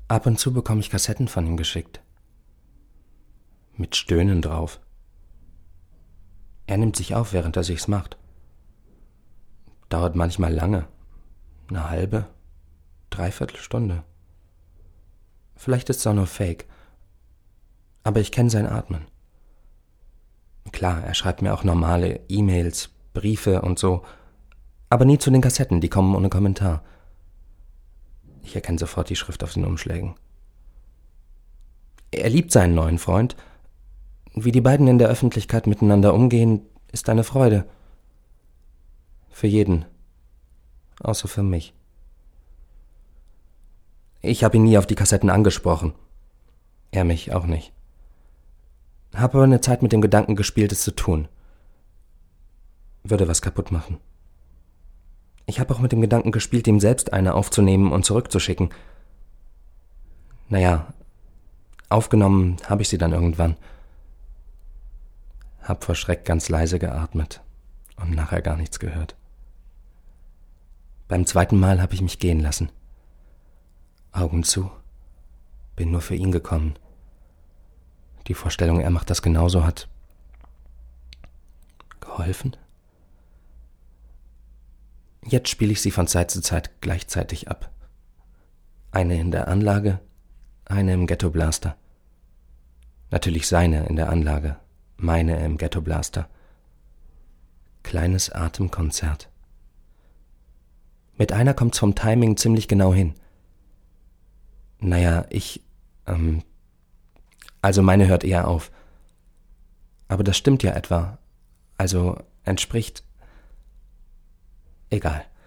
Ab und zu bekomme ich Kassetten von ihm geschickt. Mit Stöhnen drauf. Er nimmt sich auf, während er sich's macht. Dauert manchmal lange. Eine halbe, dreiviertel Stunde. Vielleicht ist es auch nur Fake. Aber ich kenne sein Atmen. Klar, er schreibt mir auch normale E-Mails, Briefe und so. Aber nie zu den Kassetten, die kommen ohne Kommentar. Ich erkenne sofort die Schrift auf den Umschlägen. Er liebt seinen neuen Freund. Wie die beiden in der Öffentlichkeit miteinander umgehen, ist eine Freude. Für jeden. Außer für mich. Ich habe ihn nie auf die Kassetten angesprochen. Er mich auch nicht. Habe aber eine Zeit mit dem Gedanken gespielt, es zu tun. Würde was kaputt machen. Ich habe auch mit dem Gedanken gespielt, ihm selbst eine aufzunehmen und zurückzuschicken. Naja, aufgenommen habe ich sie dann irgendwann. Hab vor Schreck ganz leise geatmet und nachher gar nichts gehört. Beim zweiten Mal habe ich mich gehen lassen. Augen zu. Bin nur für ihn gekommen. Die Vorstellung, er macht das genauso, hat geholfen. Jetzt spiele ich sie von Zeit zu Zeit gleichzeitig ab. Eine in der Anlage, eine im Ghetto Blaster. Natürlich seine in der Anlage, meine im Ghetto Blaster. Kleines Atemkonzert. Mit einer kommt's vom Timing ziemlich genau hin. Naja, also meine hört eher auf. Aber das stimmt ja etwa. Also entspricht. Egal.